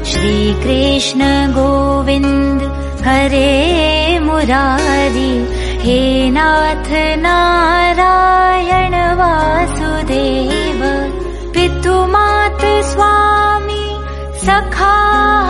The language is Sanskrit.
श्री कृष्ण गोविंद हरे मुरारी, हे नाथ नारायण वासुदेव, पितु मात स्वामी सखा